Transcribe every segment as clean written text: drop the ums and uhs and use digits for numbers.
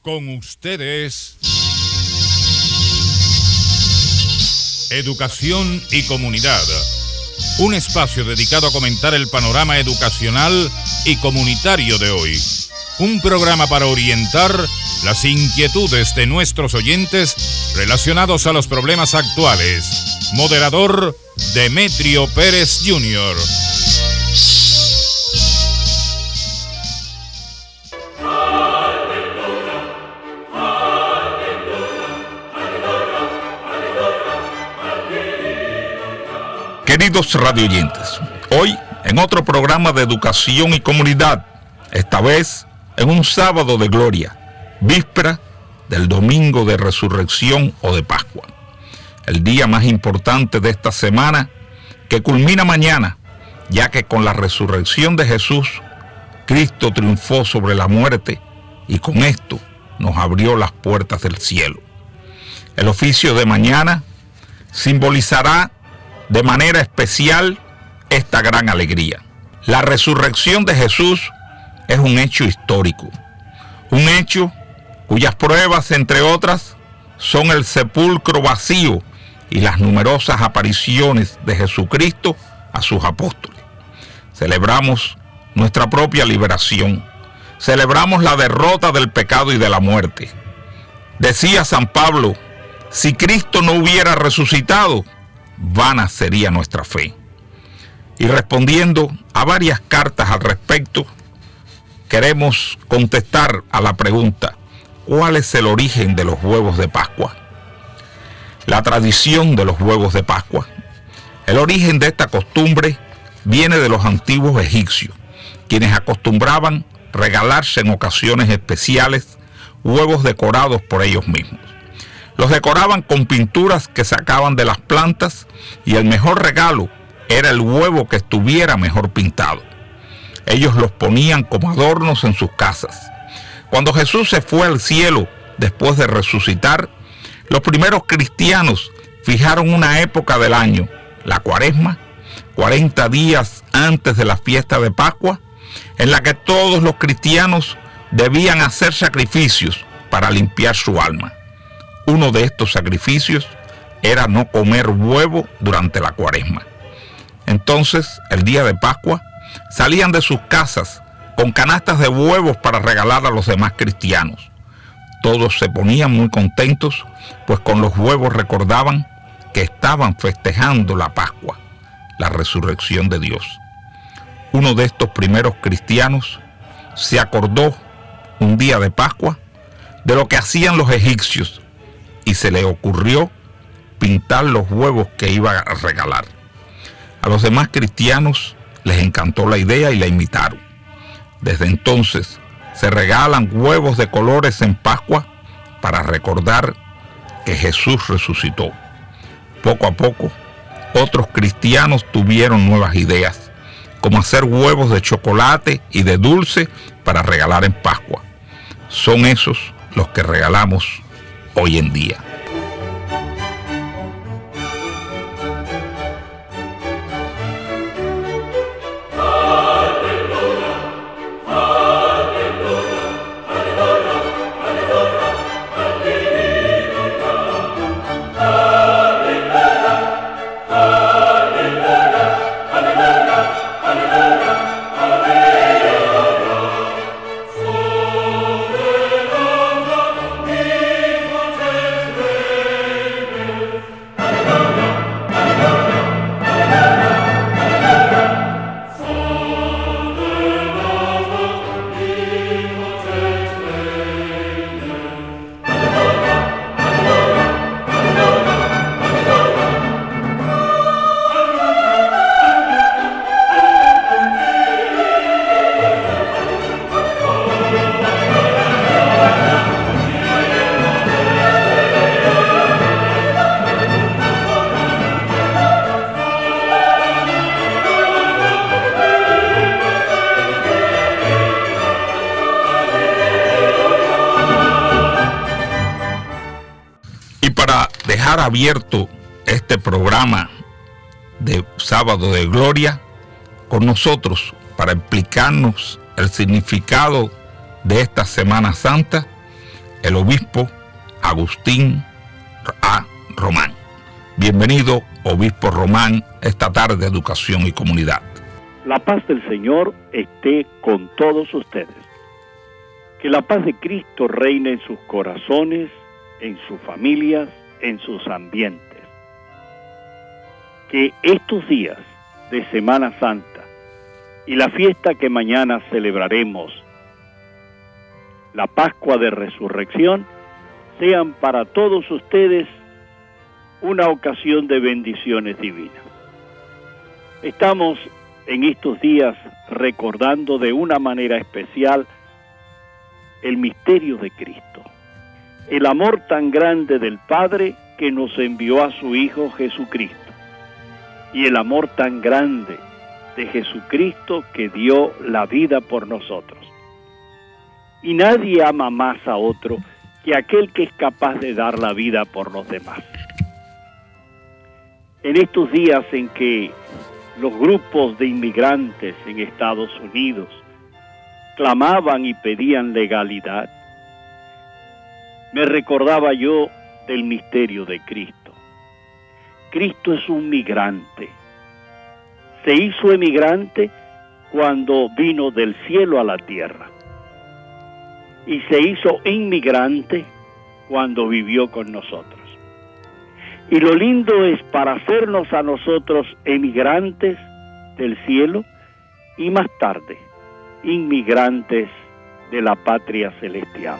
Con ustedes, Educación y Comunidad, un espacio dedicado a comentar el panorama educacional y comunitario de hoy. Un programa para orientar las inquietudes de nuestros oyentes relacionados a los problemas actuales. Moderador, Demetrio Pérez Jr. Queridos radioyentes, hoy en otro programa de Educación y Comunidad, esta vez en un sábado de gloria, víspera del domingo de Resurrección o de Pascua, el día más importante de esta semana que culmina mañana, ya que con la resurrección de Jesús, Cristo triunfó sobre la muerte y con esto nos abrió las puertas del cielo. El oficio de mañana simbolizará de manera especial esta gran alegría. La resurrección de Jesús es un hecho histórico, un hecho cuyas pruebas, entre otras, son el sepulcro vacío y las numerosas apariciones de Jesucristo a sus apóstoles. Celebramos nuestra propia liberación, celebramos la derrota del pecado y de la muerte. Decía San Pablo, si Cristo no hubiera resucitado, vana sería nuestra fe. Y respondiendo a varias cartas al respecto, queremos contestar a la pregunta, ¿cuál es el origen de los huevos de Pascua? La tradición de los huevos de Pascua. El origen de esta costumbre viene de los antiguos egipcios, quienes acostumbraban regalarse en ocasiones especiales huevos decorados por ellos mismos. Los decoraban con pinturas que sacaban de las plantas y el mejor regalo era el huevo que estuviera mejor pintado. Ellos los ponían como adornos en sus casas. Cuando Jesús se fue al cielo después de resucitar, los primeros cristianos fijaron una época del año, la Cuaresma, 40 días antes de la fiesta de Pascua, en la que todos los cristianos debían hacer sacrificios para limpiar su alma. Uno de estos sacrificios era no comer huevo durante la Cuaresma. Entonces, el día de Pascua, salían de sus casas con canastas de huevos para regalar a los demás cristianos. Todos se ponían muy contentos, pues con los huevos recordaban que estaban festejando la Pascua, la resurrección de Dios. Uno de estos primeros cristianos se acordó un día de Pascua de lo que hacían los egipcios y se le ocurrió pintar los huevos que iba a regalar. A los demás cristianos les encantó la idea y la imitaron. Desde entonces se regalan huevos de colores en Pascua para recordar que Jesús resucitó. Poco a poco, otros cristianos tuvieron nuevas ideas, como hacer huevos de chocolate y de dulce para regalar en Pascua. Son esos los que regalamos hoy en día. Dejar abierto este programa de Sábado de Gloria con nosotros para explicarnos el significado de esta Semana Santa, el obispo Agustín A. Román. Bienvenido, obispo Román, esta tarde de Educación y Comunidad. La paz del Señor esté con todos ustedes. Que la paz de Cristo reine en sus corazones, en sus familias, en sus ambientes. Que estos días de Semana Santa y la fiesta que mañana celebraremos, la Pascua de Resurrección, sean para todos ustedes una ocasión de bendiciones divinas. Estamos en estos días recordando de una manera especial el misterio de Cristo, el amor tan grande del Padre que nos envió a su Hijo Jesucristo, y el amor tan grande de Jesucristo que dio la vida por nosotros. Y nadie ama más a otro que aquel que es capaz de dar la vida por los demás. En estos días en que los grupos de inmigrantes en Estados Unidos clamaban y pedían legalidad, me recordaba yo del misterio de Cristo. Cristo es un migrante. Se hizo emigrante cuando vino del cielo a la tierra. Y se hizo inmigrante cuando vivió con nosotros. Y lo lindo es para hacernos a nosotros emigrantes del cielo y más tarde inmigrantes de la patria celestial.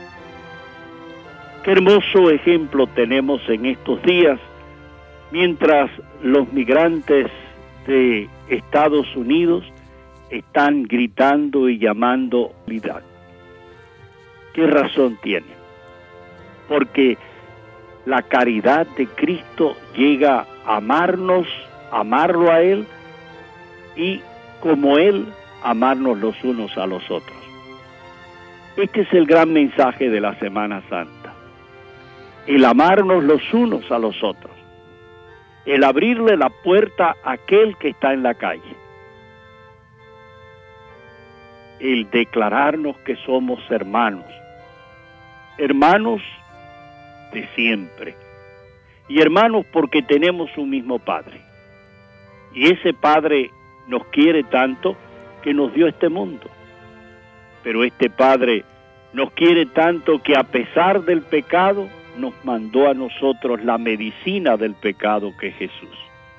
Qué hermoso ejemplo tenemos en estos días, mientras los migrantes de Estados Unidos están gritando y llamando unidad. ¿Qué razón tienen? Porque la caridad de Cristo llega a amarnos, amarlo a Él, y como Él, amarnos los unos a los otros. Este es el gran mensaje de la Semana Santa. El amarnos los unos a los otros. El abrirle la puerta a aquel que está en la calle. El declararnos que somos hermanos. Hermanos de siempre. Y hermanos porque tenemos un mismo Padre. Y ese Padre nos quiere tanto que nos dio este mundo. Pero este Padre nos quiere tanto que a pesar del pecado, nos mandó a nosotros la medicina del pecado que es Jesús.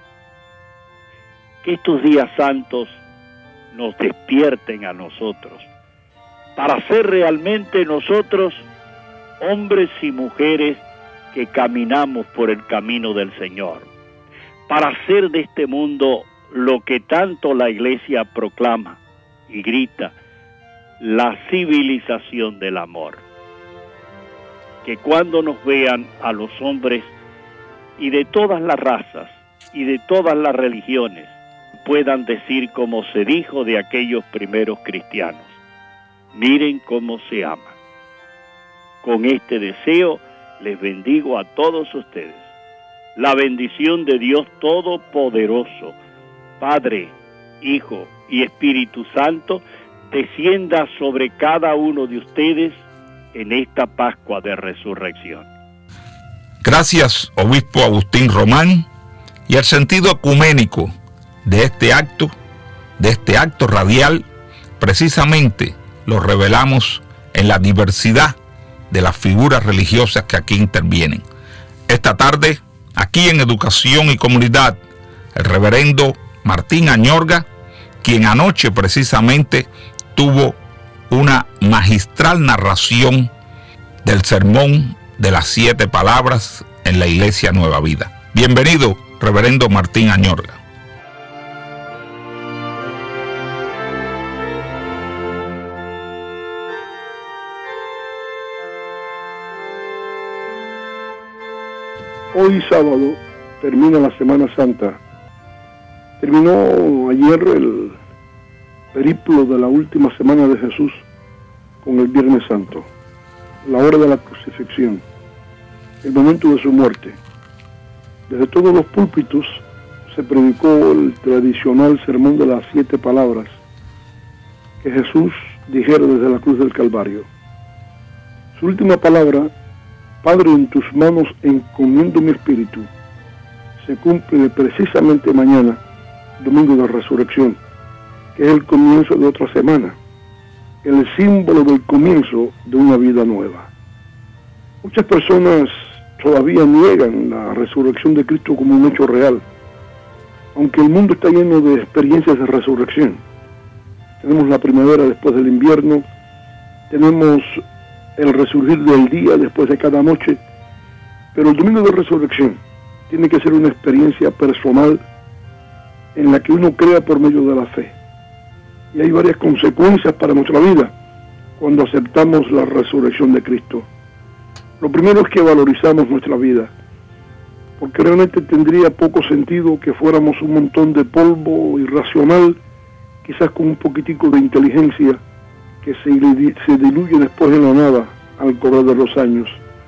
Que estos días santos nos despierten a nosotros para ser realmente nosotros hombres y mujeres que caminamos por el camino del Señor, para hacer de este mundo lo que tanto la Iglesia proclama y grita, la civilización del amor. Que cuando nos vean a los hombres y de todas las razas y de todas las religiones, puedan decir como se dijo de aquellos primeros cristianos, miren cómo se aman. Con este deseo les bendigo a todos ustedes. La bendición de Dios Todopoderoso, Padre, Hijo y Espíritu Santo, descienda sobre cada uno de ustedes en esta Pascua de Resurrección. Gracias, obispo Agustín Román, y el sentido ecuménico de este acto radial, precisamente lo revelamos en la diversidad de las figuras religiosas que aquí intervienen. Esta tarde, aquí en Educación y Comunidad, el reverendo Martín Añorga, quien anoche precisamente tuvo una magistral narración del sermón de las 7 palabras en la Iglesia Nueva Vida. Bienvenido, reverendo Martín Añorga. Hoy sábado termina la Semana Santa. Terminó ayer el periplo de la última semana de Jesús con el Viernes Santo, la hora de la crucifixión, el momento de su muerte. Desde todos los púlpitos se predicó el tradicional sermón de las 7 palabras que Jesús dijera desde la cruz del Calvario. Su última palabra, Padre, en tus manos encomiendo mi espíritu, se cumple precisamente mañana, domingo de resurrección, que es el comienzo de otra semana, el símbolo del comienzo de una vida nueva. Muchas personas todavía niegan la resurrección de Cristo como un hecho real, aunque el mundo está lleno de experiencias de resurrección. Tenemos la primavera después del invierno, tenemos el resurgir del día después de cada noche, pero el domingo de resurrección tiene que ser una experiencia personal en la que uno crea por medio de la fe. Y hay varias consecuencias para nuestra vida cuando aceptamos la resurrección de Cristo. Lo primero es que valorizamos nuestra vida, porque realmente tendría poco sentido que fuéramos un montón de polvo irracional, quizás con un poquitico de inteligencia, que se diluye después en la nada al correr de los años.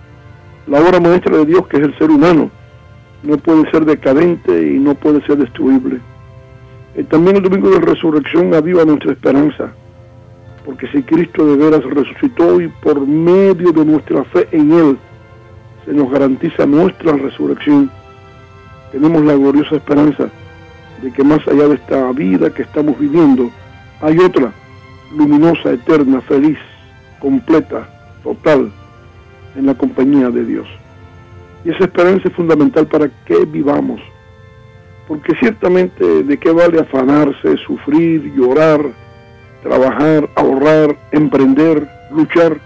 La obra maestra de Dios, que es el ser humano, no puede ser decadente y no puede ser destruible. También el domingo de resurrección aviva nuestra esperanza, porque si Cristo de veras resucitó y por medio de nuestra fe en Él se nos garantiza nuestra resurrección, tenemos la gloriosa esperanza de que más allá de esta vida que estamos viviendo, hay otra, luminosa, eterna, feliz, completa, total, en la compañía de Dios. Y esa esperanza es fundamental para que vivamos, porque ciertamente de qué vale afanarse, sufrir, llorar, trabajar, ahorrar, emprender, luchar,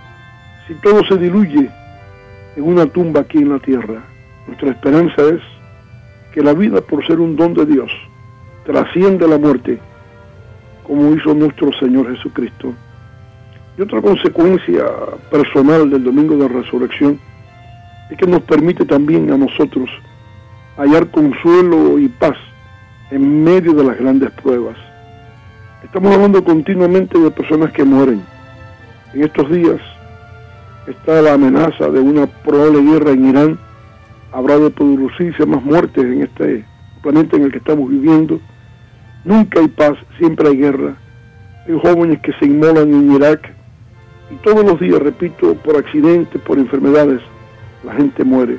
si todo se diluye en una tumba aquí en la tierra. Nuestra esperanza es que la vida, por ser un don de Dios, trasciende la muerte, como hizo nuestro Señor Jesucristo. Y otra consecuencia personal del domingo de resurrección es que nos permite también a nosotros hallar consuelo y paz en medio de las grandes pruebas. Estamos hablando continuamente de personas que mueren. En estos días está la amenaza de una probable guerra en Irán. Habrá de producirse más muertes en este planeta en el que estamos viviendo. Nunca hay paz, siempre hay guerra. Hay jóvenes que se inmolan en Irak y todos los días, repito, por accidentes, por enfermedades, la gente muere.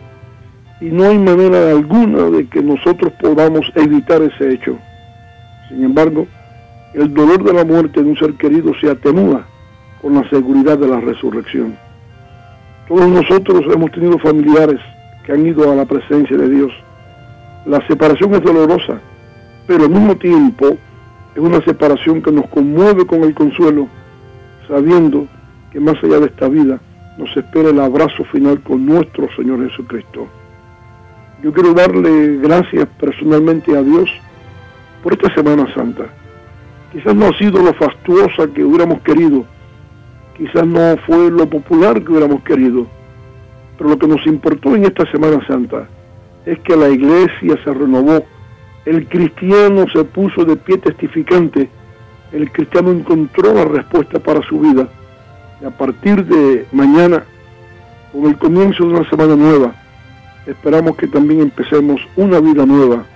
Y no hay manera alguna de que nosotros podamos evitar ese hecho. Sin embargo, el dolor de la muerte de un ser querido se atenúa con la seguridad de la resurrección. Todos nosotros hemos tenido familiares que han ido a la presencia de Dios. La separación es dolorosa, pero al mismo tiempo es una separación que nos conmueve con el consuelo, sabiendo que más allá de esta vida nos espera el abrazo final con nuestro Señor Jesucristo. Yo quiero darle gracias personalmente a Dios por esta Semana Santa. Quizás no ha sido lo fastuosa que hubiéramos querido, quizás no fue lo popular que hubiéramos querido, pero lo que nos importó en esta Semana Santa es que la iglesia se renovó, el cristiano se puso de pie testificante, el cristiano encontró la respuesta para su vida, y a partir de mañana, con el comienzo de una semana nueva, esperamos que también empecemos una vida nueva,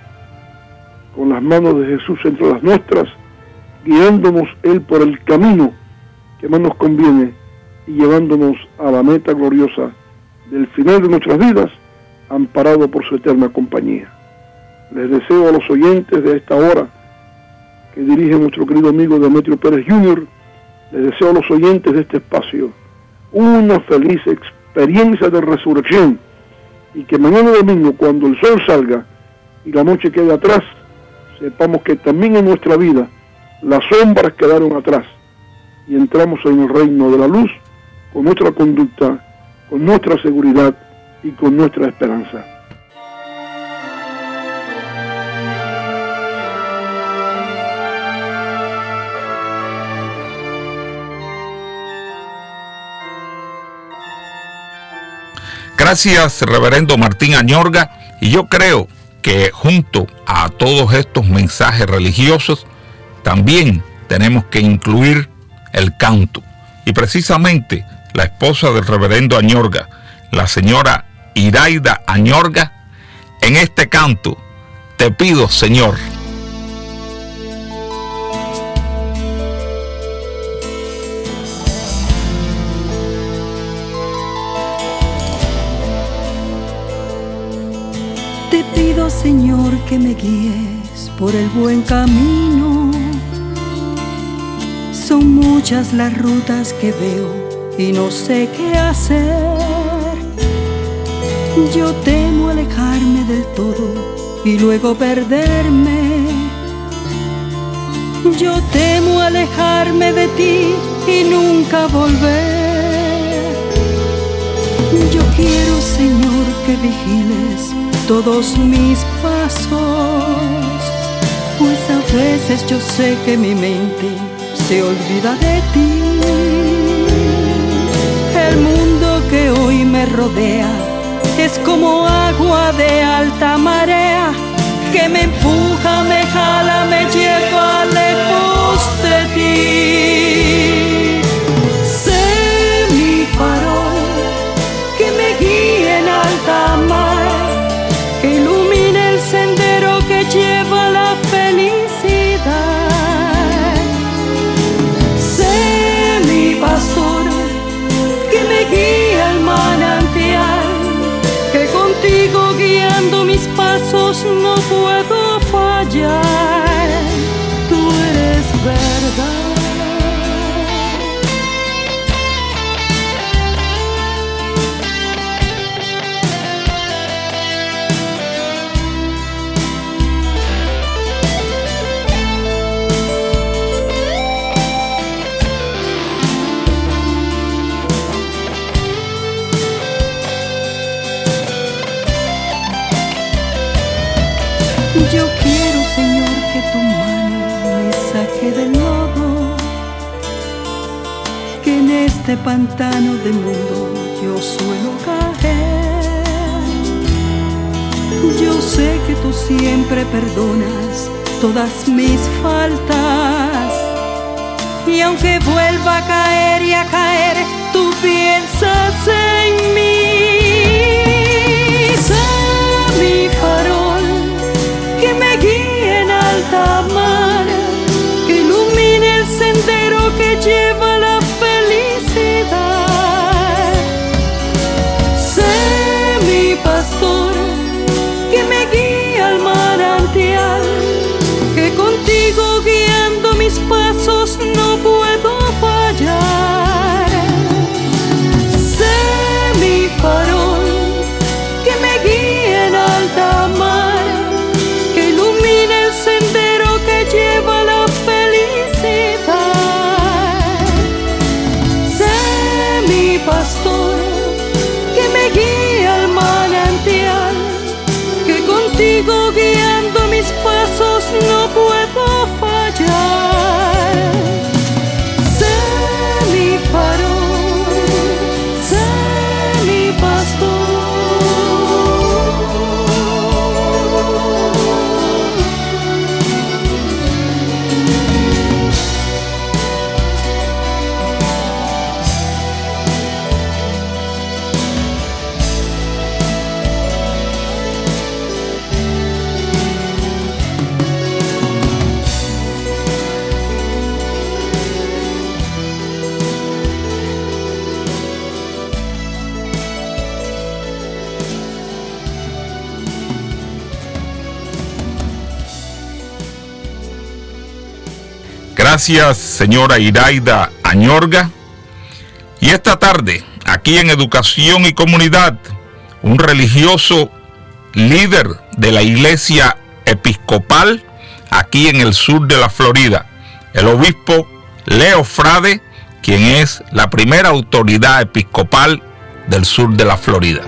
con las manos de Jesús entre las nuestras, guiándonos Él por el camino que más nos conviene y llevándonos a la meta gloriosa del final de nuestras vidas, amparado por su eterna compañía. Les deseo a los oyentes de esta hora que dirige nuestro querido amigo Demetrio Pérez Jr., les deseo a los oyentes de este espacio una feliz experiencia de resurrección, y que mañana domingo, cuando el sol salga y la noche quede atrás, sepamos que también en nuestra vida las sombras quedaron atrás y entramos en el reino de la luz con nuestra conducta, con nuestra seguridad y con nuestra esperanza. Gracias, reverendo Martín Añorga, y yo creo que junto a todos estos mensajes religiosos también tenemos que incluir el canto. Y precisamente la esposa del reverendo Añorga, la señora Iraida Añorga, en este canto, Te pido, Señor. Señor, que me guíes por el buen camino. Son muchas las rutas que veo y no sé qué hacer. Yo temo alejarme del todo y luego perderme. Yo temo alejarme de ti y nunca volver. Yo quiero, Señor, que vigiles todos mis pasos, pues a veces yo sé que mi mente se olvida de ti. El mundo que hoy me rodea es como agua de alta marea que me empuja, me jala, me lleva lejos de ti. Sé mi farol que me guíe en alta mar, que ilumine el sendero que lleva a la felicidad. Sé mi pastor que me guíe al manantial, que contigo guiando mis pasos no puedo fallar. Tú eres verdad. Yo quiero, Señor, que tu mano me saque del lodo, que en este pantano de mundo yo suelo caer. Yo sé que tú siempre perdonas todas mis faltas, y aunque vuelva a caer y a caer, tú piensas en mí. Sé mi farol que me guíe en alta mar, que ilumine el sendero que lleva a la felicidad. Sé mi pastor que me guíe al manantial, que contigo guiando mis pasos no puedo fallar. Sé mi farol que me guíe en alta mar, sendero que lleva a la felicidad. Sé mi pastor que me guíe al manantial, que contigo guiando mis pasos no puedo fallar. Sé mi farol, sé mi pastor. Gracias, señora Iraida Añorga. Y esta tarde, aquí en Educación y Comunidad, un religioso líder de la Iglesia Episcopal aquí en el sur de la Florida, el obispo Leo Frade, quien es la primera autoridad episcopal del sur de la Florida.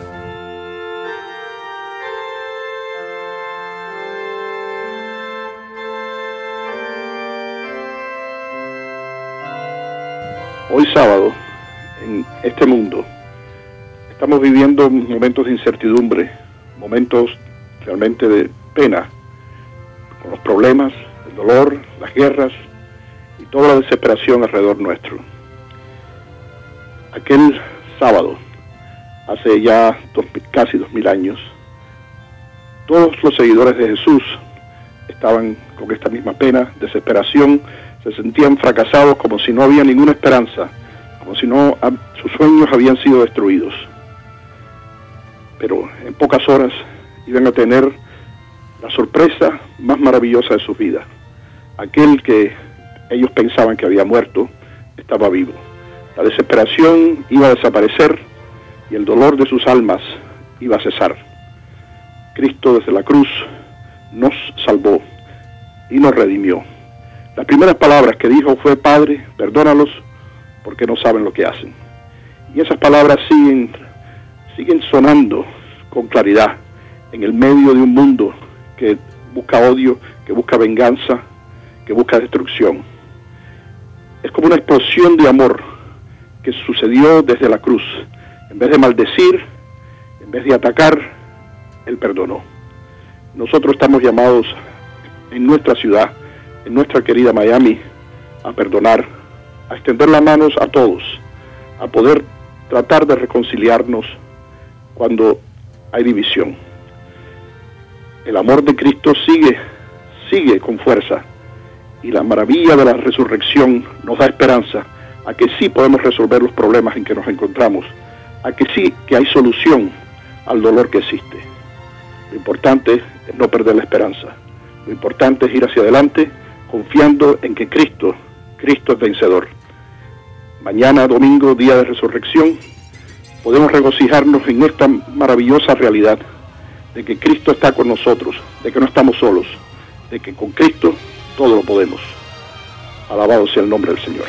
Hoy sábado, en este mundo, estamos viviendo momentos de incertidumbre, momentos realmente de pena, con los problemas, el dolor, las guerras y toda la desesperación alrededor nuestro. Aquel sábado, hace ya casi 2000 años, todos los seguidores de Jesús estaban con esta misma pena, desesperación, se sentían fracasados, como si no había ninguna esperanza, como si no sus sueños habían sido destruidos. Pero en pocas horas iban a tener la sorpresa más maravillosa de sus vidas. Aquel que ellos pensaban que había muerto, estaba vivo. La desesperación iba a desaparecer y el dolor de sus almas iba a cesar. Cristo desde la cruz nos salvó y nos redimió. Las primeras palabras que dijo fue: Padre, perdónalos porque no saben lo que hacen. Y esas palabras siguen sonando con claridad en el medio de un mundo que busca odio, que busca venganza, que busca destrucción. Es como una explosión de amor que sucedió desde la cruz. En vez de maldecir, en vez de atacar, Él perdonó. Nosotros estamos llamados en nuestra ciudad, en nuestra querida Miami, a perdonar, a extender las manos a todos, a poder tratar de reconciliarnos cuando hay división. El amor de Cristo sigue con fuerza, y la maravilla de la resurrección nos da esperanza a que sí podemos resolver los problemas en que nos encontramos, a que sí que hay solución al dolor que existe. Lo importante es no perder la esperanza. Lo importante es ir hacia adelante confiando en que Cristo es vencedor. Mañana, domingo, día de resurrección, podemos regocijarnos en esta maravillosa realidad de que Cristo está con nosotros, de que no estamos solos, de que con Cristo todo lo podemos. Alabado sea el nombre del Señor.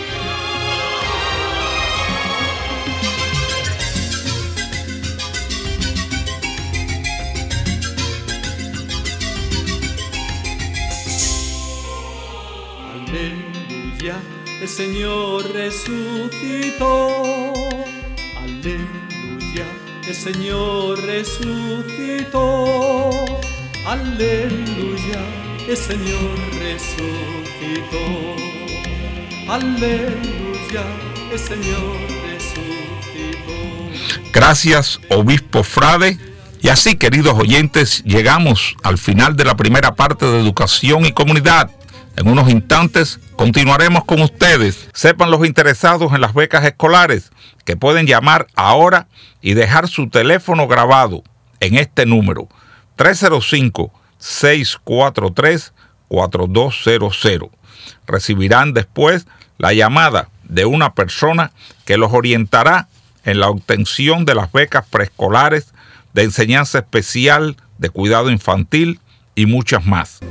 Aleluya, el Señor resucitó. Aleluya, el Señor resucitó. Aleluya, el Señor resucitó. Aleluya, el Señor resucitó. Gracias, Obispo Frade. Y así, queridos oyentes, llegamos al final de la primera parte de Educación y Comunidad. En unos instantes continuaremos con ustedes. Sepan los interesados en las becas escolares que pueden llamar ahora y dejar su teléfono grabado en este número: 305-643-4200. Recibirán después la llamada de una persona que los orientará en la obtención de las becas preescolares, de enseñanza especial, de cuidado infantil y muchas más.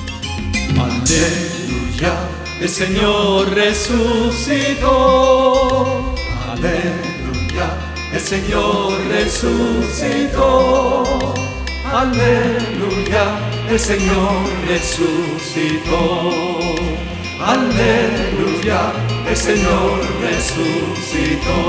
Aleluya, el Señor resucitó. Aleluya, el Señor resucitó. Aleluya, el Señor resucitó. Aleluya, el Señor resucitó.